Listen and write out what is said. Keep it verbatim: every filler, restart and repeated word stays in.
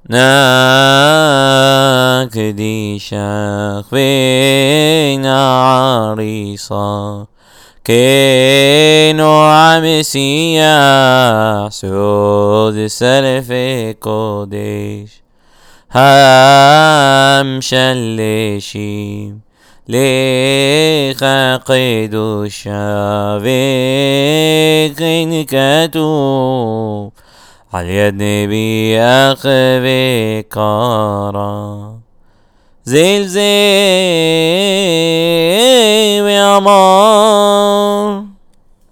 ناكدي شاخ بينا عريصة كينو عمسيا سود سلف قديش هم شلشيم ليخا قيدو شافيك كتوب على يد نبي أخذ كارا زلزل يا مار